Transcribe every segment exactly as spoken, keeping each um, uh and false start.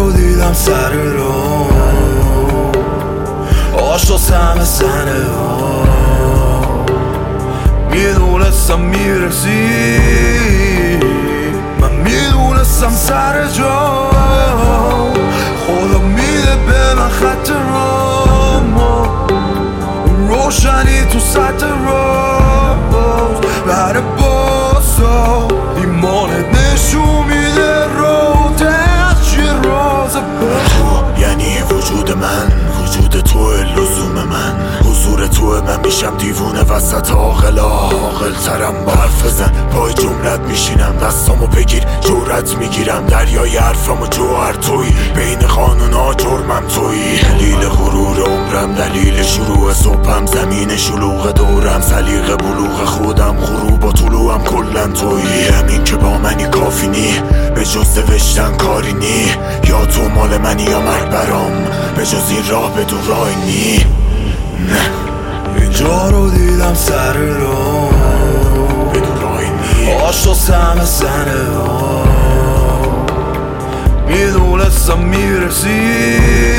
رو دیدم سر رو آشاس همه زنه ها میدونستم میرسی من میدونستم سر جا خدا میده به من خط رامو روشنی تو سطح راز بر باسا ایمانت نشون میده رو دست راز تو یعنی وجود من وجود تو لزوم من حضور تو من میشم دیوونه وسط عاقلا عاقل ترم با حرف بزن پای جملت میشینم دستامو بگیر جورت میگیرم دریای حرفم و جوهر توی بین قانونا جرمم توی دلیل غرور عمرم دلیل شروع صبحم زمین شلوغ دورم سلیقه بلوغ خودم غروب و طلوعم کلن توی همین که با منی کافی نی به جز نوشتن کاری نی یا تو مال منی یا مرگ برام به جز این راه بدون راهی نی نه اینجا رو دیدم سر رو بدون راهی نی آشاس همه زنه ها میدونستم میرسی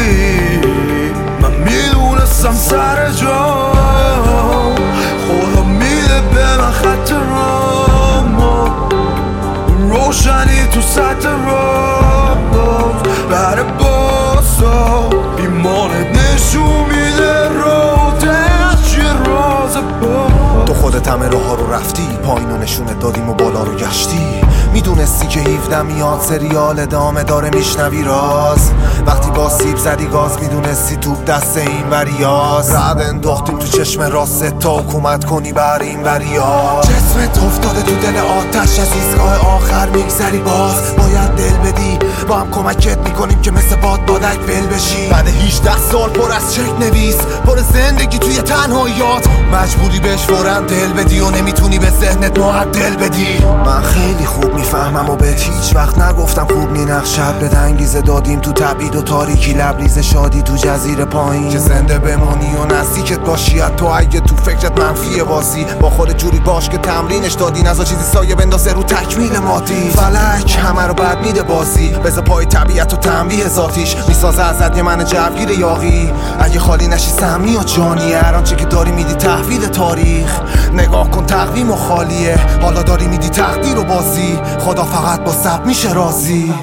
من میدونستم سر جا خدا میده به من خط رامو روشنی تو سطح راز بر باسا ایمانت نشون میده رو دست راز با تو خودت همه راه ها رو رفتی پایین و نشونت دادیم و بالا رو گشتی میدونستی که هفده میاد سریال ادامه داره میشنوی راز وقتی با سیب زدی گاز میدونستی توپ دست این وریاز رد انداختیم تو چشم راست تا حکومت کنی بر این وریاز جسمت افتاده تو دل آتش از ایستگاه آخر میگذری باز باید دل بدی با هم کمکت میکنیم که مثل باد بادک ول بشی بعد هجده سال پر از چک نویس پر زندگی توی تنهاییات مجبوری بهش فوراً دل بدی و نمیتونی به ذهنت معدل بدی من خیلی خوب میفهمم و بهت هیچ وقت نگفتم خوب نی نقشت به انگیزه دادیم تو تبعید و تاریکی لبریز شادی تو جزیره پایین که زنده بمانی و نزدیکت باشی تو اگه تو فکرت منفیه بازی با خود جوری باش که تمرینش دادی نزا چیزی سایه بندازه رو تکمیل مادی فلک همه رو بد میده بازی بذار پای طبیعت و تنبیه ذاتیش میسازه ازت یه من جوگیر یاغی اگه خالی نشی سمی و جانی هر آنچه که داری میدی تحویل تاریخ نگاه کن تقویم و خالیه حالا داری میدی تقدیر و بازی خدا فقط با صبر میشه راضی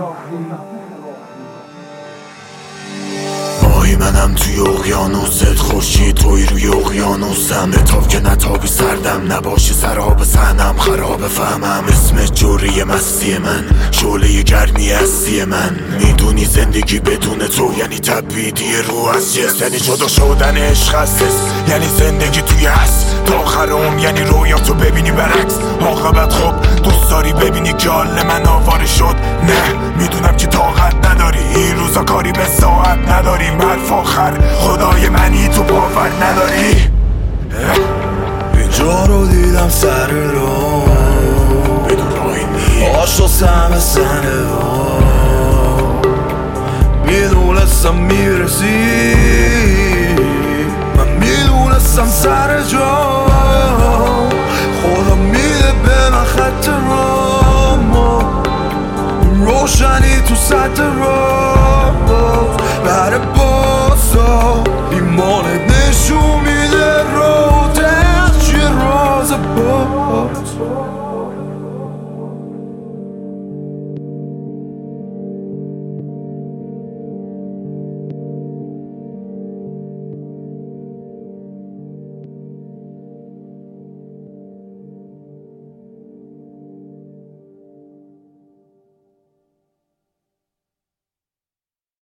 ماهی منم توی اقیانوست خورشید توی روی اقیانوسم بتاب که نتابی سردم نباشی سراب سحنم خراب فهمم اسم جوری مستی من شعله گرمی هستی من میدونی زندگی بدون تو یعنی تبعیدی رو از جس یعنی جدا شدن عشق از یعنی زندگی توی هست تا آخرم یعنی رویاتو ببینی برعکس عاقبت خب دوست داری ببینی که حال من آواره شد نه میدونم که طاقت نداری این روزا کاری به ساعت نداریم حرف آخر خدای منی تو باور نداری اینجا رو دیدم سر رو بدون راهی نی آشاس همه زنه ها میدونستم میرسی من میدونستم سر جا خدا میده به من خط رامو روشنی تو سطح راز بر باسا ایمانت